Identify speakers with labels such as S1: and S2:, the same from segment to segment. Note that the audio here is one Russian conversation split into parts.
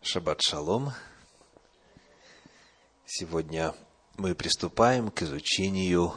S1: Шаббат шалом. Сегодня мы приступаем к изучению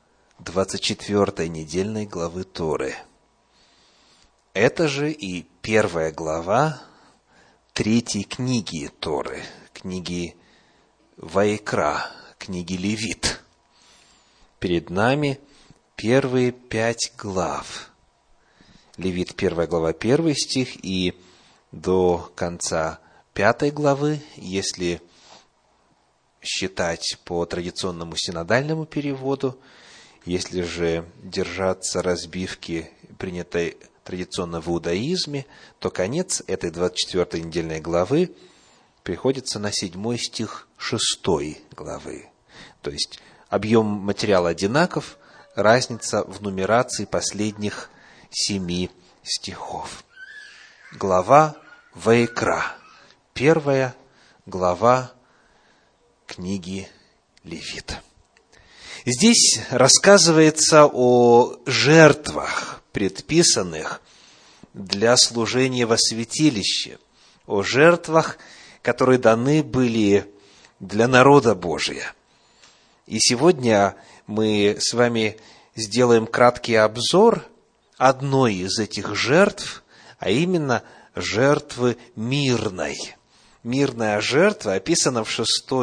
S1: 24 недельной главы Торы. Это же и первая глава третьей книги Торы, книги Ваикра, книги Левит. Перед нами первые 5 глав. Левит, 1 глава, 1 стих, и до конца 5 главы, если считать по традиционному синодальному переводу, если же держаться разбивки, принятой традиционно в иудаизме, то конец этой 24 недельной главы приходится на 7 стих 6 главы. То есть объем материала одинаков, разница в нумерации последних 7 стихов. Глава Ваикра. Первая глава книги Левит. Здесь рассказывается о жертвах, предписанных для служения во святилище, о жертвах, которые даны были для народа Божия. И сегодня мы с вами сделаем краткий обзор одной из этих жертв, а именно жертвы мирной. Мирная жертва описана в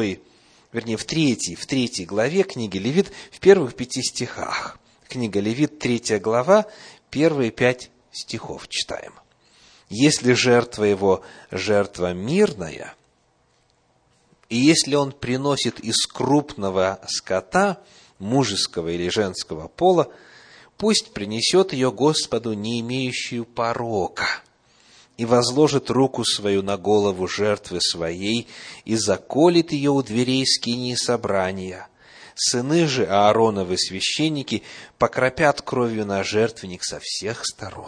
S1: 3 главе книги Левит, в первых 5 стихах. Книга Левит, 3 глава, первые 5 стихов читаем. «Если жертва его жертва мирная, и если он приносит из крупного скота, мужеского или женского пола, пусть принесет ее Господу, не имеющую порока, и возложит руку свою на голову жертвы своей, и заколет ее у дверей скинии собрания. Сыны же Аароновы священники покропят кровью на жертвенник со всех сторон.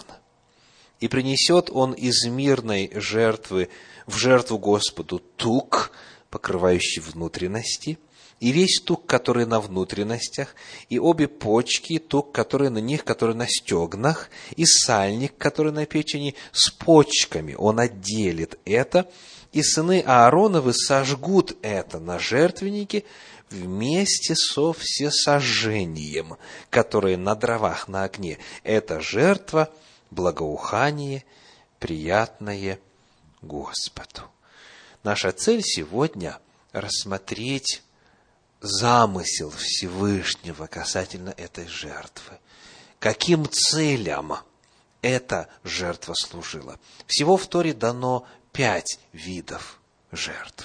S1: И принесет он из мирной жертвы в жертву Господу тук, покрывающий внутренности, и весь тук, который на внутренностях, и обе почки, тук, который на них, который на стегнах, и сальник, который на печени, с почками он отделит это, и сыны Аароновы сожгут это на жертвеннике вместе со всесожжением, которое на дровах на огне. Это жертва, благоухание, приятное Господу». Наша цель сегодня – рассмотреть замысел Всевышнего касательно этой жертвы. Каким целям эта жертва служила? Всего в Торе дано 5 видов жертв.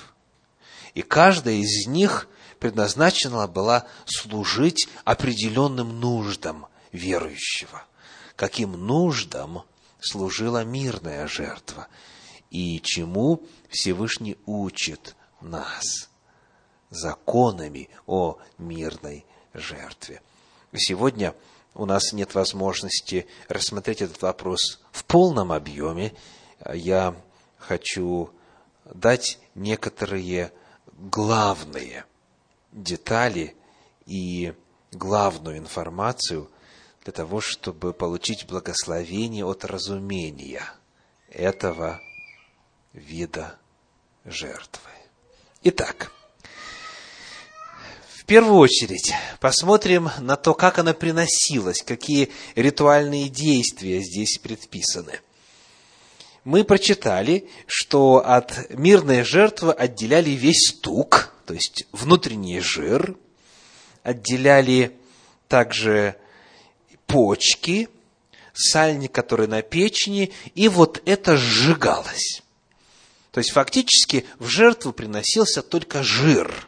S1: И каждая из них предназначена была служить определенным нуждам верующего. Каким нуждам служила мирная жертва? И чему Всевышний учит нас законами о мирной жертве. Сегодня у нас нет возможности рассмотреть этот вопрос в полном объеме. Я хочу дать некоторые главные детали и главную информацию для того, чтобы получить благословение от разумения этого вида жертвы. Итак, в первую очередь посмотрим на то, как она приносилась, какие ритуальные действия здесь предписаны. Мы прочитали, что от мирной жертвы отделяли весь тук, то есть внутренний жир, отделяли также почки, сальник, который на печени, и вот это сжигалось. То есть фактически в жертву приносился только жир.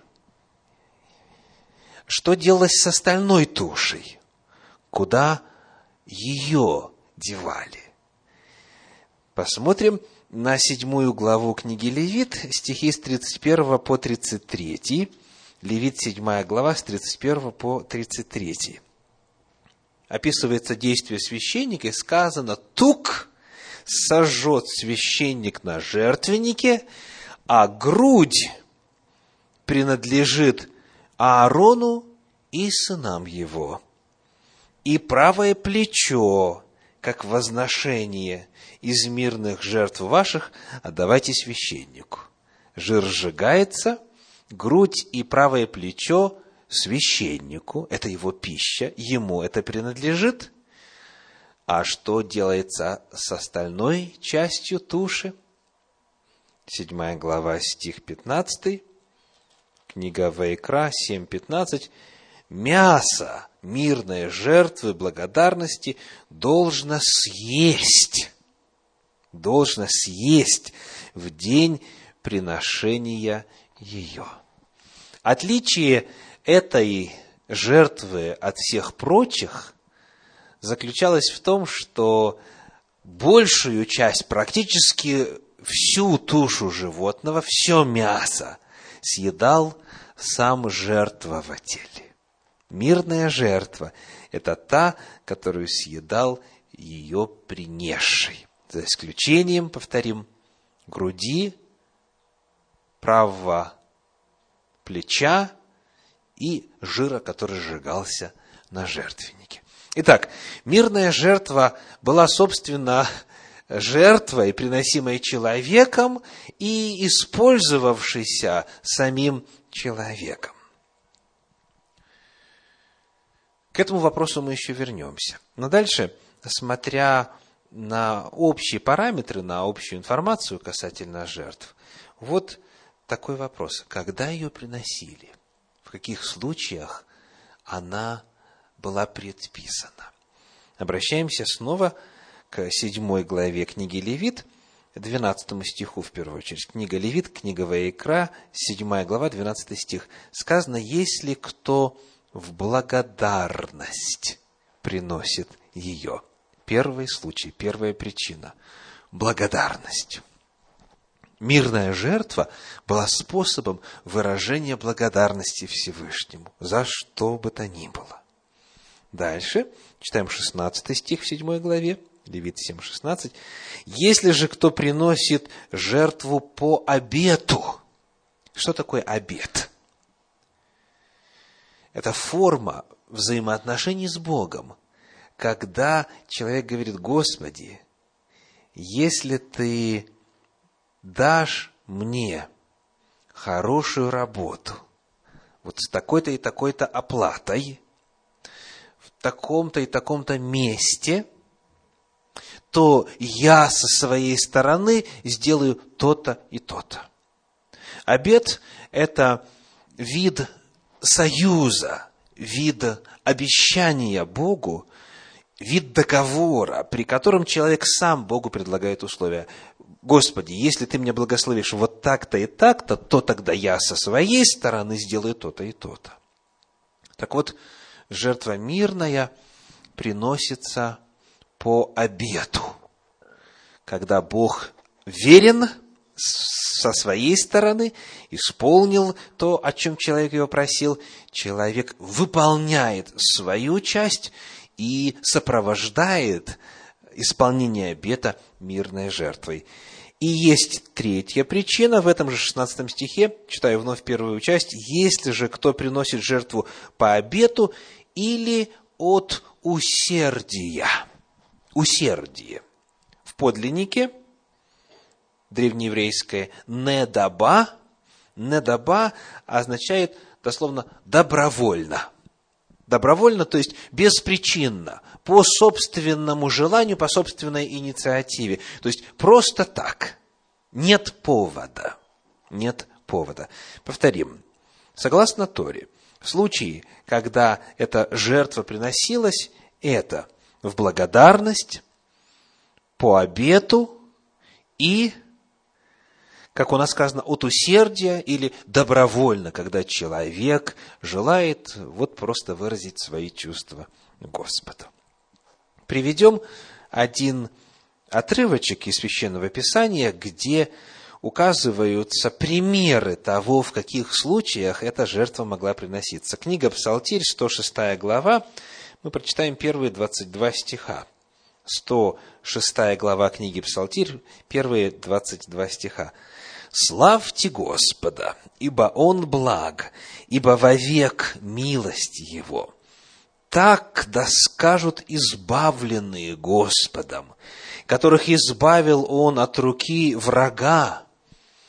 S1: Что делалось с остальной тушей? Куда ее девали? Посмотрим на 7 главу книги Левит, стихи с 31 по 33. Левит, 7 глава, с 31 по 33. Описывается действие священника, и сказано: «Тук сожжет священник на жертвеннике, а грудь принадлежит Аарону и сынам его, и правое плечо, как возношение из мирных жертв ваших, отдавайте священнику». жир сжигается, грудь и правое плечо священнику, это его пища, ему это принадлежит. А что делается с остальной частью туши? 7 глава, стих 15, книга Ваикра, 7:15. Мясо мирной жертвы благодарности должно съесть в день приношения ее. Отличие этой жертвы от всех прочих заключалось в том, что большую часть, практически всю тушу животного, все мясо съедал сам жертвователь. Мирная жертва – это та, которую съедал ее принесший. За исключением, повторим, груди, правого плеча и жира, который сжигался на жертвеннике. Итак, мирная жертва была, собственно, жертвой, приносимой человеком и использовавшейся самим человеком. К этому вопросу мы еще вернемся. Но дальше, смотря на общие параметры, на общую информацию касательно жертв, вот такой вопрос. Когда ее приносили? В каких случаях она была предписана? Обращаемся снова к 7 главе книги Левит, 12 стиху в первую очередь. Книга Левит, книга Ваикра, 7 глава, 12 стих. Сказано: «Если кто в благодарность приносит ее». Первый случай, первая причина – благодарность. Мирная жертва была способом выражения благодарности Всевышнему за что бы то ни было. Дальше читаем 16 стих в 7 главе, Левит 7:16. «Если же кто приносит жертву по обету». Что такое обет? Это форма взаимоотношений с Богом, когда человек говорит: «Господи, если Ты дашь мне хорошую работу, вот с такой-то и такой-то оплатой, в таком-то и таком-то месте, то я со своей стороны сделаю то-то и то-то». Обет – это вид союза, вид обещания Богу, вид договора, при котором человек сам Богу предлагает условия. «Господи, если Ты меня благословишь вот так-то и так-то, то тогда я со своей стороны сделаю то-то и то-то». Так вот, жертва мирная приносится по обету, когда Бог верен со своей стороны, исполнил то, о чем человек его просил, человек выполняет свою часть и сопровождает исполнение обета мирной жертвой. И есть третья причина в этом же 16 стихе, читаю вновь первую часть: «Если же кто приносит жертву по обету или от усердия». Усердие. В подлиннике древнееврейское «недаба». «Недаба» означает дословно «добровольно». Добровольно, то есть беспричинно, по собственному желанию, по собственной инициативе. То есть просто так. Нет повода. Нет повода. Повторим. Согласно Торе, в случае, когда эта жертва приносилась, это в благодарность, по обету и, как у нас сказано, от усердия или добровольно, когда человек желает вот просто выразить свои чувства Господу. Приведем один отрывочек из Священного Писания, где указываются примеры того, в каких случаях эта жертва могла приноситься. Книга Псалтирь, 106 глава, мы прочитаем первые 22 стиха. 106 глава книги Псалтирь, первые 22 стиха. «Славьте Господа, ибо Он благ, ибо вовек милость Его. Так да скажут избавленные Господом, которых избавил Он от руки врага,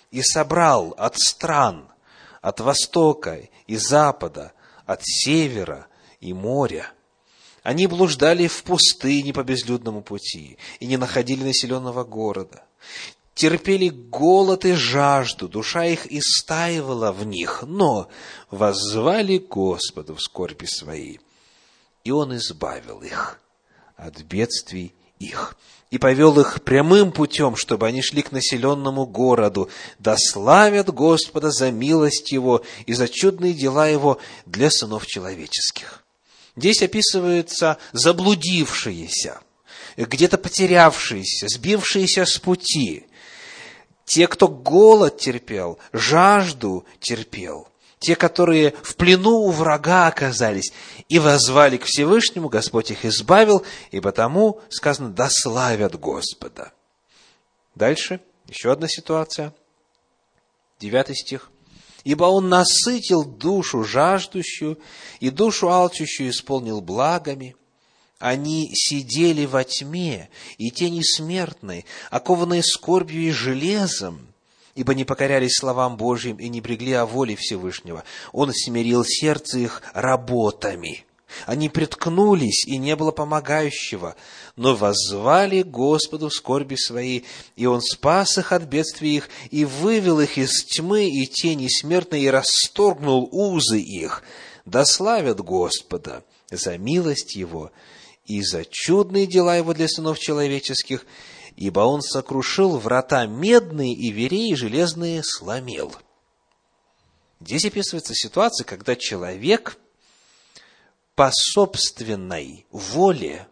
S1: и собрал от стран, от востока и запада, от севера и моря. Они блуждали в пустыне по безлюдному пути и не находили населенного города. Терпели голод и жажду, душа их истаивала в них, но воззвали Господу в скорби своей, и Он избавил их от бедствий их, и повел их прямым путем, чтобы они шли к населенному городу, да славят Господа за милость Его и за чудные дела Его для сынов человеческих. Здесь описываются заблудившиеся, где-то потерявшиеся, сбившиеся с пути, те, кто голод терпел, жажду терпел, те, которые в плену у врага оказались и воззвали к Всевышнему, Господь их избавил, и потому сказано: да славят Господа. Дальше, еще одна ситуация, 9 стих. «Ибо Он насытил душу жаждущую, и душу алчущую исполнил благами. Они сидели во тьме и тени смертной, окованные скорбью и железом, ибо не покорялись словам Божьим и не брегли о воле Всевышнего. Он смирил сердце их работами. Они приткнулись, и не было помогающего, но воззвали Господу в скорби своей, и Он спас их от бедствий их, и вывел их из тьмы и тени смертной, и расторгнул узы их. Да славят Господа за милость Его и за чудные дела Его для сынов человеческих, ибо Он сокрушил врата медные, и вереи железные сломил». Здесь описывается ситуация, когда человек по собственной воле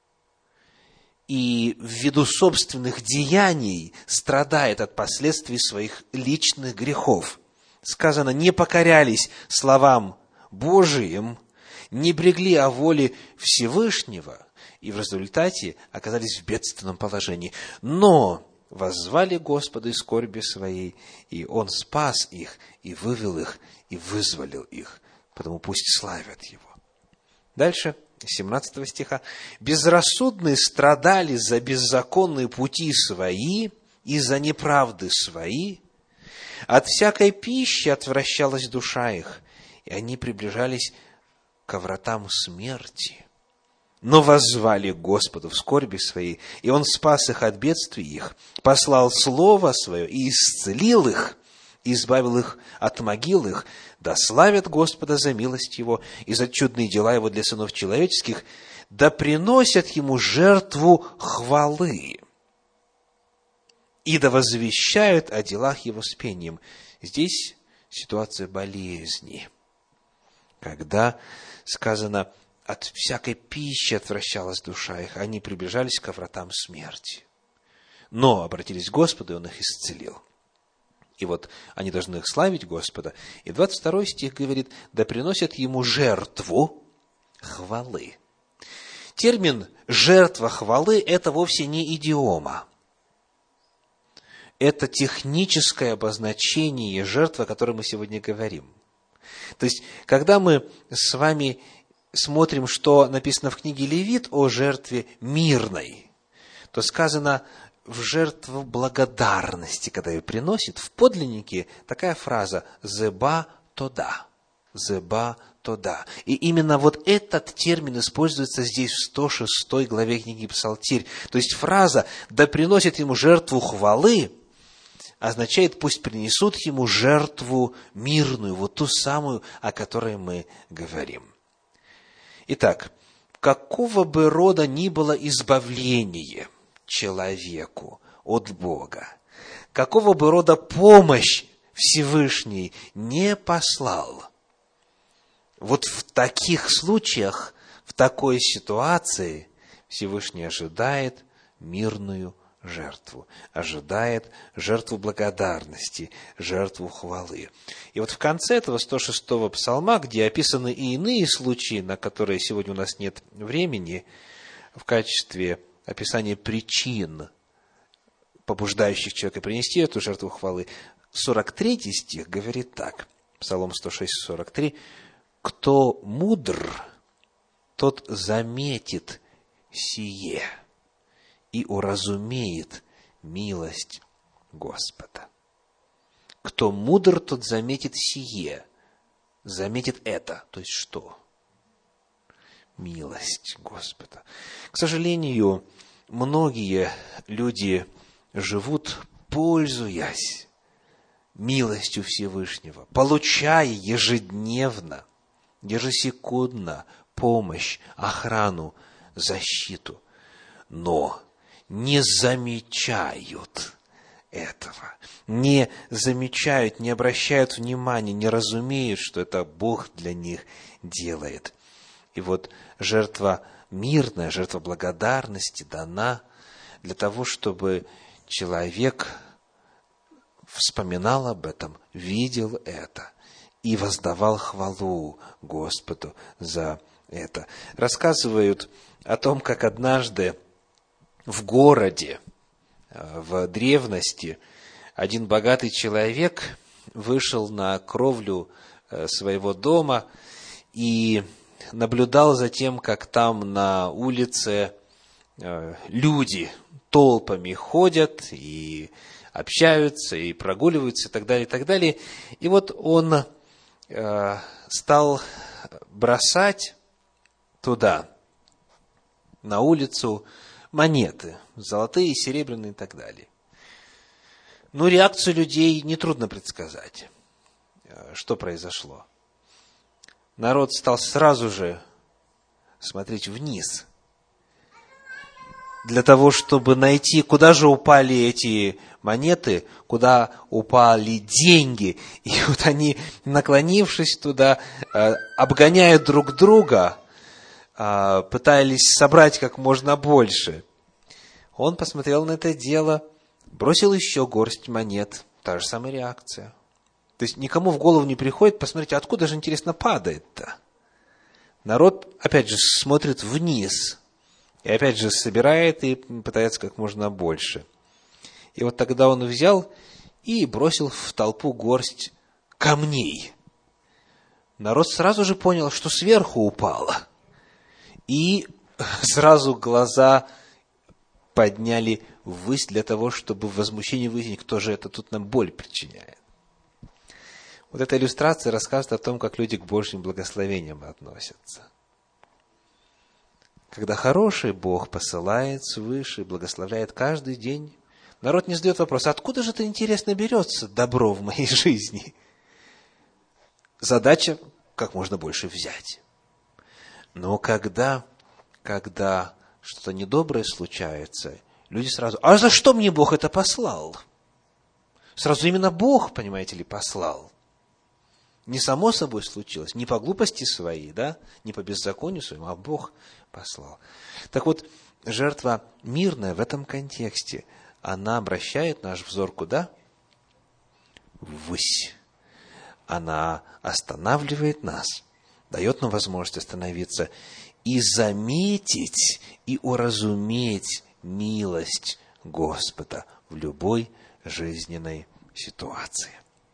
S1: и ввиду собственных деяний страдает от последствий своих личных грехов. Сказано: не покорялись словам Божиим, не брегли о воле Всевышнего, и в результате оказались в бедственном положении. Но воззвали Господу из скорби своей, и Он спас их, и вывел их, и вызволил их. Потому пусть славят Его. Дальше, 17 стиха. «Безрассудные страдали за беззаконные пути свои и за неправды свои. От всякой пищи отвращалась душа их, и они приближались ко вратам смерти. Но воззвали к Господу в скорби своей, и Он спас их от бедствий их, послал Слово Свое и исцелил их, и избавил их от могил их. Да славят Господа за милость Его и за чудные дела Его для сынов человеческих, да приносят Ему жертву хвалы, и да возвещают о делах Его с пением». Здесь ситуация болезни, когда сказано: от всякой пищи отвращалась душа их, они приближались ко вратам смерти. Но обратились к Господу, и Он их исцелил. И вот они должны славить Господа. И 22 стих говорит: да приносят Ему жертву хвалы. Термин «жертва хвалы» – это вовсе не идиома. Это техническое обозначение жертвы, о которой мы сегодня говорим. То есть, когда мы с вами смотрим, что написано в книге Левит о жертве мирной, то сказано в жертву благодарности, когда ее приносит, в подлиннике такая фраза «зеба тода». «Зеба тода». И именно вот этот термин используется здесь в 106 главе книги Псалтирь. То есть фраза «да приносит ему жертву хвалы» означает «пусть принесут ему жертву мирную», вот ту самую, о которой мы говорим. Итак, какого бы рода ни было избавление человеку от Бога, какого бы рода помощь Всевышний не послал, вот в таких случаях, в такой ситуации Всевышний ожидает мирную жертву, ожидает жертву благодарности, жертву хвалы. И вот в конце этого 106-го псалма, где описаны и иные случаи, на которые сегодня у нас нет времени, в качестве описания причин, побуждающих человека принести эту жертву хвалы, 43 стих говорит так, Псалом 106, 43, «Кто мудр, тот заметит сие и уразумеет милость Господа». кто мудр, тот заметит сие, заметит это. То есть что? Милость Господа. К сожалению, многие люди живут, пользуясь милостью Всевышнего, получая ежедневно, ежесекундно помощь, охрану, защиту, но не замечают этого, не замечают, не обращают внимания, не разумеют, что это Бог для них делает. И вот жертва мирная, жертва благодарности дана для того, чтобы человек вспоминал об этом, видел это и воздавал хвалу Господу за это. Рассказывают о том, как однажды в городе, в древности, один богатый человек вышел на кровлю своего дома и наблюдал за тем, как там на улице люди толпами ходят и общаются, и прогуливаются, и так далее, и так далее. И вот он стал бросать туда, на улицу, монеты, золотые, серебряные и так далее. Ну, реакцию людей нетрудно предсказать, что произошло. Народ стал сразу же смотреть вниз, для того, чтобы найти, куда же упали эти монеты, куда упали деньги. И вот они, наклонившись туда, обгоняя друг друга, пытались собрать как можно больше. Он посмотрел на это дело, бросил еще горсть монет. Та же самая реакция. То есть никому в голову не приходит посмотреть, откуда же, интересно, падает-то. Народ, опять же, смотрит вниз. И опять же собирает и пытается как можно больше. И вот тогда он взял и бросил в толпу горсть камней. Народ сразу же понял, что сверху упало. И сразу глаза подняли ввысь для того, чтобы в возмущении выяснить, кто же это тут нам боль причиняет. Вот эта иллюстрация рассказывает о том, как люди к Божьим благословениям относятся. Когда хороший Бог посылает свыше и благословляет каждый день, народ не задает вопрос, откуда же это, интересно, берется добро в моей жизни? Задача как можно больше взять. Но когда что-то недоброе случается, люди сразу, а за что мне Бог это послал? Сразу именно Бог, понимаете ли, послал. Не само собой случилось, не по глупости своей, да, не по беззаконию своему, а Бог послал. Так вот, жертва мирная в этом контексте, она обращает наш взор куда? Ввысь. Она останавливает нас, дает нам возможность остановиться и заметить, и уразуметь милость Господа в любой жизненной ситуации.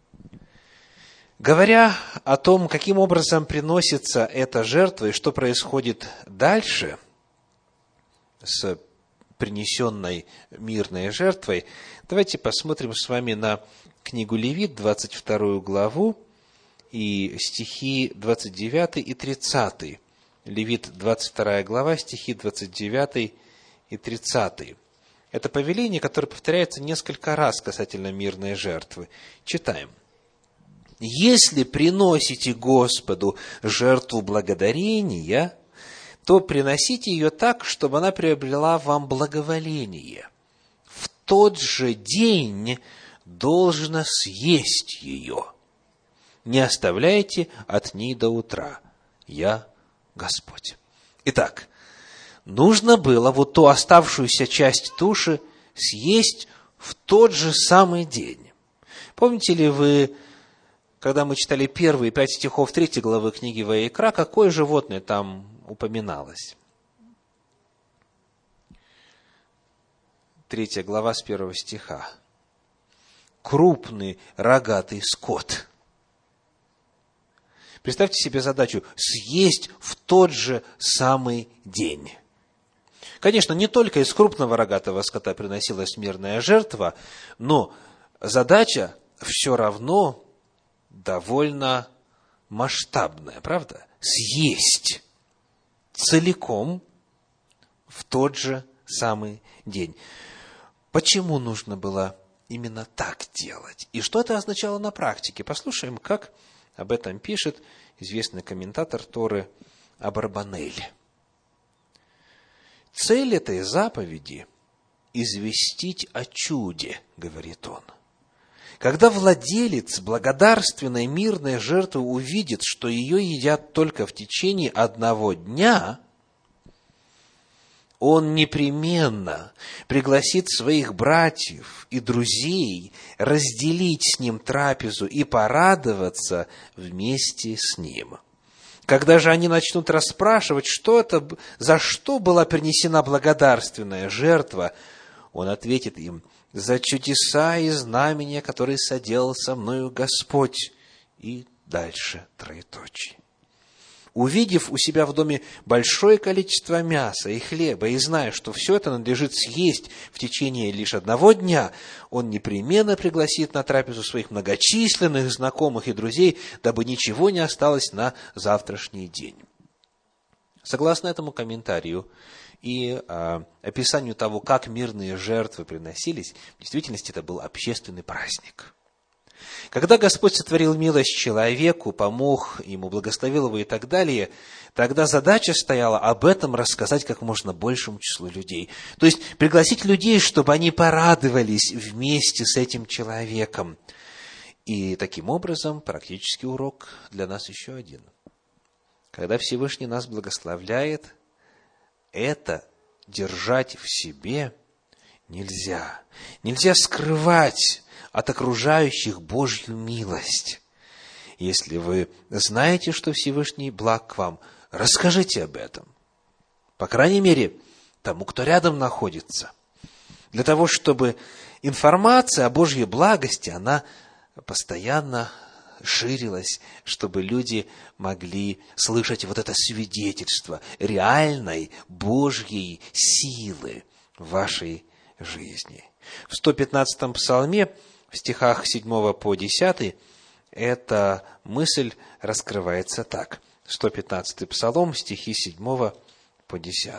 S1: Говоря о том, каким образом приносится эта жертва и что происходит дальше с принесенной мирной жертвой, давайте посмотрим с вами на книгу Левит, 22 главу, и стихи 29 и 30. Левит, 22 глава, стихи 29 и 30. Это повеление, которое повторяется несколько раз касательно мирной жертвы. Читаем. «Если приносите Господу жертву благодарения, то приносите ее так, чтобы она приобрела вам благоволение. В тот же день должно съесть ее. Не оставляйте от ней до утра. Я Господь». Итак, нужно было вот ту оставшуюся часть туши съесть в тот же самый день. Помните ли вы, когда мы читали первые 5 стихов 3 главы книги Ваикра, какое животное там упоминалось? 3 глава с 1 стиха. Крупный рогатый скот. Представьте себе задачу съесть в тот же самый день. Конечно, не только из крупного рогатого скота приносилась мирная жертва, но задача все равно довольно масштабное, правда? Съесть целиком в тот же самый день. Почему нужно было именно так делать? И что это означало на практике? Послушаем, как об этом пишет известный комментатор Торы Абарбанель. Цель этой заповеди – известить о чуде, говорит он. Когда владелец благодарственной мирной жертвы увидит, что ее едят только в течение одного дня, он непременно пригласит своих братьев и друзей разделить с ним трапезу и порадоваться вместе с ним. Когда же они начнут расспрашивать, за что была принесена благодарственная жертва, он ответит им: за чудеса и знамения, которые соделал со мною Господь. И дальше троеточие. Увидев у себя в доме большое количество мяса и хлеба, и зная, что все это надлежит съесть в течение лишь одного дня, он непременно пригласит на трапезу своих многочисленных знакомых и друзей, дабы ничего не осталось на завтрашний день. Согласно этому комментарию и описанию того, как мирные жертвы приносились, в действительности это был общественный праздник. Когда Господь сотворил милость человеку, помог ему, благословил его и так далее, тогда задача стояла об этом рассказать как можно большему числу людей. То есть пригласить людей, чтобы они порадовались вместе с этим человеком. И таким образом практический урок для нас еще один. Когда Всевышний нас благословляет, это держать в себе нельзя. Нельзя скрывать от окружающих Божью милость. Если вы знаете, что Всевышний благ к вам, расскажите об этом. По крайней мере, тому, кто рядом находится. Для того, чтобы информация о Божьей благости, она постоянно ширилась, чтобы люди могли слышать вот это свидетельство реальной Божьей силы в вашей жизни. В 115-м псалме, в стихах 7 по 10, эта мысль раскрывается так. 115-й псалом, стихи 7 по 10.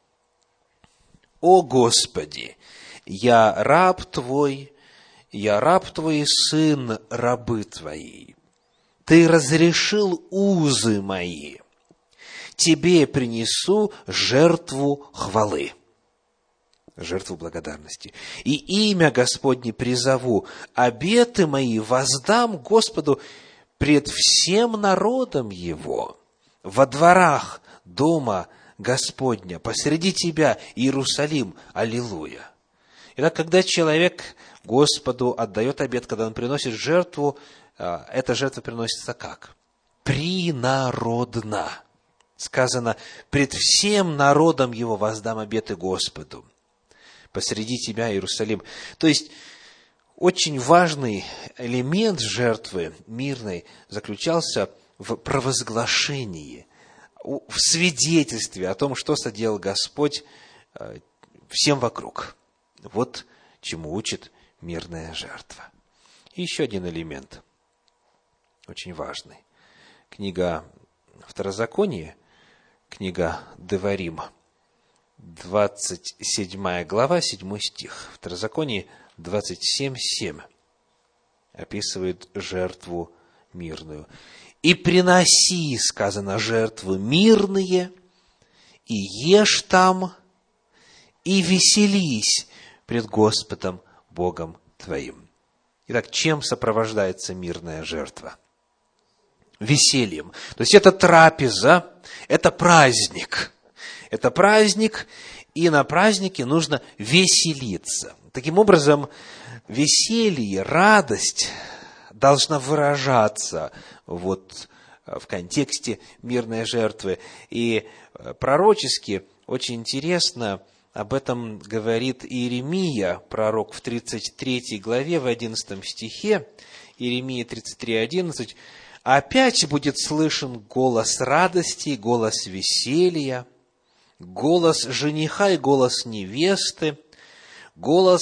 S1: «О Господи, я раб Твой и сын рабы Твои. Ты разрешил узы мои. Тебе принесу жертву хвалы». Жертву благодарности. «И имя Господне призову, обеты мои воздам Господу пред всем народом Его, во дворах дома Господня, посреди Тебя, Иерусалим, аллилуйя». Итак, когда человек Господу отдает обет, когда он приносит жертву, эта жертва приносится как? Принародно. Сказано: пред всем народом Его воздам обеты Господу. Посреди тебя, Иерусалим. То есть, очень важный элемент жертвы мирной заключался в провозглашении, в свидетельстве о том, что соделал Господь всем вокруг. Вот чему учит мирная жертва. И еще один элемент, очень важный. Книга Второзакония, книга Деварим, 27 глава, 7 стих. Второзаконие 27:7 описывает жертву мирную. «И приноси, сказано, жертвы мирные, и ешь там, и веселись пред Господом Богом твоим». Итак, чем сопровождается мирная жертва? Весельем. То есть это трапеза, это праздник. Это праздник, и на празднике нужно веселиться. Таким образом, веселье, радость должна выражаться вот в контексте мирной жертвы. И пророчески очень интересно об этом говорит Иеремия, пророк в 33 главе, в 11 стихе, Иеремия 33:11. «Опять будет слышен голос радости, голос веселья, голос жениха и голос невесты, голос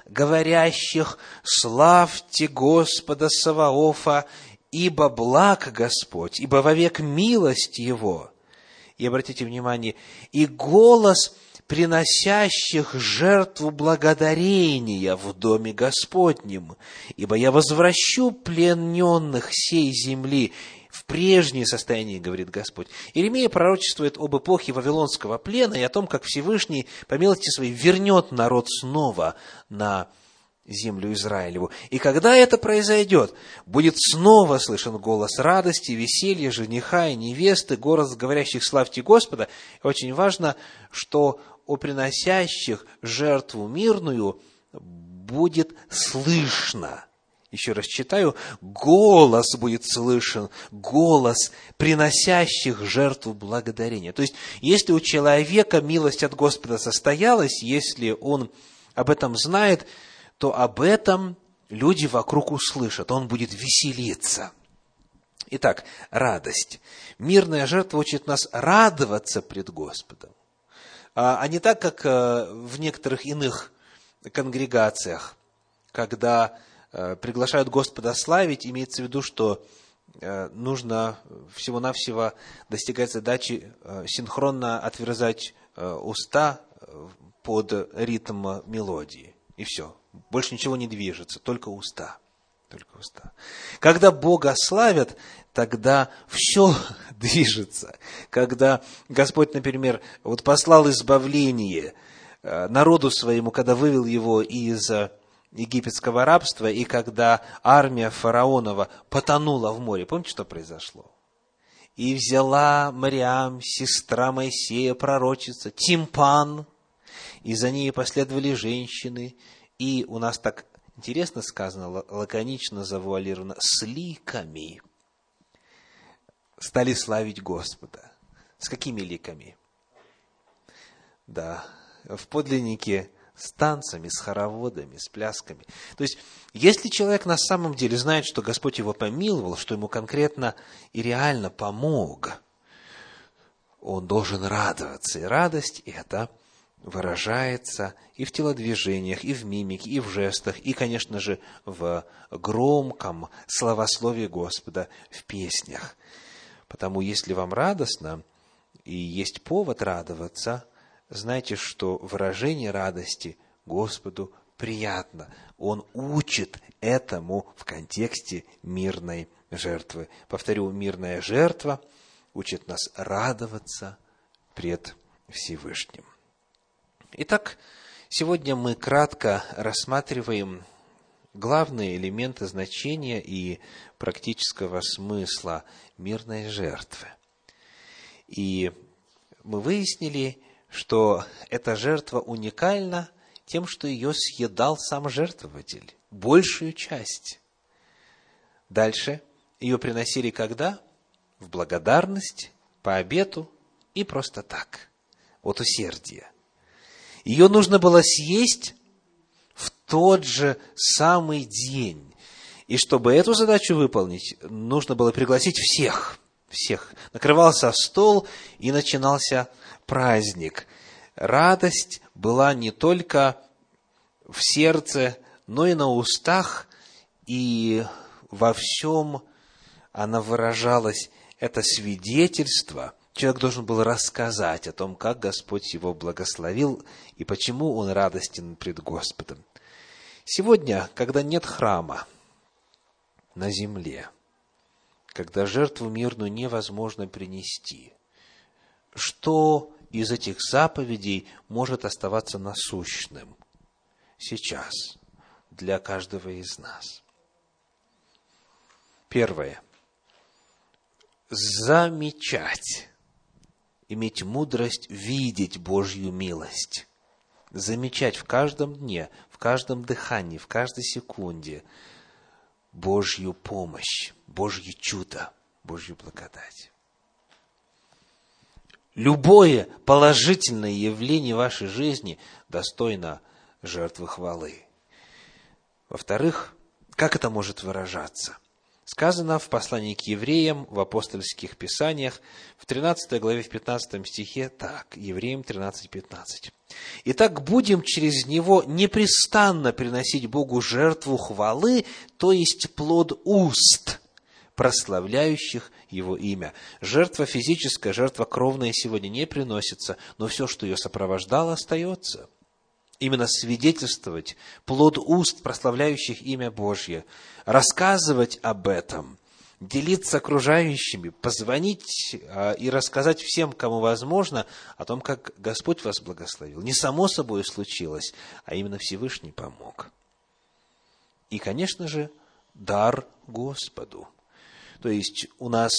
S1: говорящих: славьте Господа Саваофа, ибо благ Господь, ибо вовек милость Его. И обратите внимание, и голос приносящих жертву благодарения в доме Господнем, ибо я возвращу плененных сей земли в прежнее состояние, говорит Господь. Иеремия пророчествует об эпохе Вавилонского плена и о том, как Всевышний по милости своей вернет народ снова на землю Израилеву. И когда это произойдет, будет снова слышен голос радости, веселья, жениха и невесты, голос говорящих: славьте Господа. И очень важно, что о приносящих жертву мирную будет слышно. Еще раз читаю: голос будет слышен, голос приносящих жертву благодарения. То есть, если у человека милость от Господа состоялась, если он об этом знает, то об этом люди вокруг услышат, он будет веселиться. Итак, радость. Мирная жертва учит нас радоваться пред Господом, а не так, как в некоторых иных конгрегациях, когда приглашают Господа славить, имеется в виду, что нужно всего-навсего достигать задачи синхронно отверзать уста под ритм мелодии. И все. Больше ничего не движется, только уста. Только уста. Когда Бога славят, тогда все движется. Когда Господь, например, послал избавление народу своему, когда вывел его из египетского рабства, и когда армия фараонова потонула в море, помните, что произошло? И взяла Мариам, сестра Моисея, пророчица, тимпан, и за ней последовали женщины, и у нас так интересно сказано, лаконично завуалировано, с ликами стали славить Господа. С какими ликами? Да, в подлиннике с танцами, с хороводами, с плясками. То есть, если человек на самом деле знает, что Господь его помиловал, что ему конкретно и реально помог, он должен радоваться. И радость эта выражается и в телодвижениях, и в мимике, и в жестах, и, конечно же, в громком славословии Господа в песнях. Потому, если вам радостно и есть повод радоваться, знайте, что выражение радости Господу приятно. Он учит этому в контексте мирной жертвы. Повторю, мирная жертва учит нас радоваться пред Всевышним. Итак, сегодня мы кратко рассматриваем главные элементы значения и практического смысла мирной жертвы. И мы выяснили, что эта жертва уникальна тем, что ее съедал сам жертвователь, большую часть. Дальше ее приносили когда? В благодарность, по обету и просто так, от усердия. Ее нужно было съесть в тот же самый день. И чтобы эту задачу выполнить, нужно было пригласить всех. Накрывался стол, и начинался праздник. Радость была не только в сердце, но и на устах, и во всем она выражалась. Это свидетельство. Человек должен был рассказать о том, как Господь его благословил и почему он радостен пред Господом. Сегодня, когда нет храма на земле, когда жертву мирную невозможно принести, что из этих заповедей может оставаться насущным сейчас для каждого из нас? Первое. Замечать, иметь мудрость видеть Божью милость. Замечать в каждом дне, в каждом дыхании, в каждой секунде Божью помощь, Божье чудо, Божью благодать. Любое положительное явление в вашей жизни достойно жертвы хвалы. Во-вторых, как это может выражаться? Сказано в послании к евреям, в апостольских писаниях, в 13 главе, в 15 стихе, так, Евреям 13:15. «Итак, будем через него непрестанно приносить Богу жертву хвалы, то есть плод уст, прославляющих Его имя». Жертва физическая, жертва кровная сегодня не приносится, но все, что ее сопровождало, остается. Именно свидетельствовать, плод уст, прославляющих имя Божье, рассказывать об этом, делиться окружающими, позвонить и рассказать всем, кому возможно, о том, как Господь вас благословил. Не само собой случилось, а именно Всевышний помог. И, конечно же, дар Господу. То есть у нас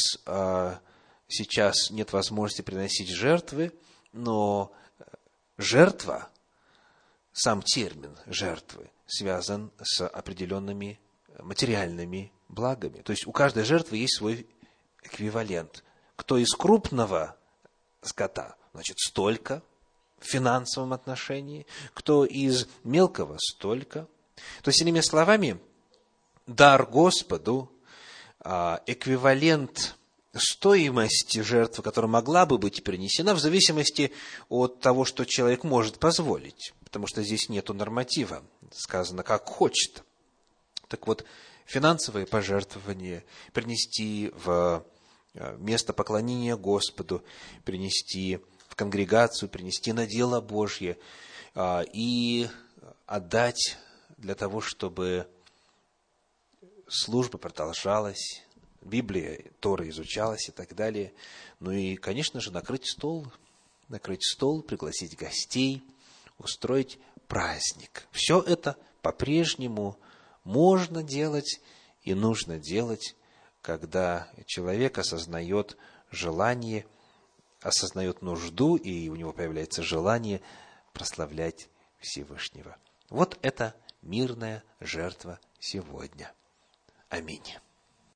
S1: сейчас нет возможности приносить жертвы, но жертва, сам термин жертвы связан с определенными материальными благами. То есть у каждой жертвы есть свой эквивалент. Кто из крупного скота, значит, столько в финансовом отношении, кто из мелкого столько. То есть, иными словами, дар Господу, эквивалент стоимости жертвы, которая могла бы быть принесена, в зависимости от того, что человек может позволить. Потому что здесь нету норматива. Сказано, как хочет. Так вот, финансовые пожертвования принести в место поклонения Господу, принести в конгрегацию, принести на дело Божье и отдать для того, чтобы служба продолжалась, Библия, Тора изучалась и так далее. Ну и, конечно же, накрыть стол, пригласить гостей, устроить праздник. Все это по-прежнему можно делать и нужно делать, когда человек осознает желание, осознает нужду, и у него появляется желание прославлять Всевышнего. Вот это мирная жертва сегодня. Аминь.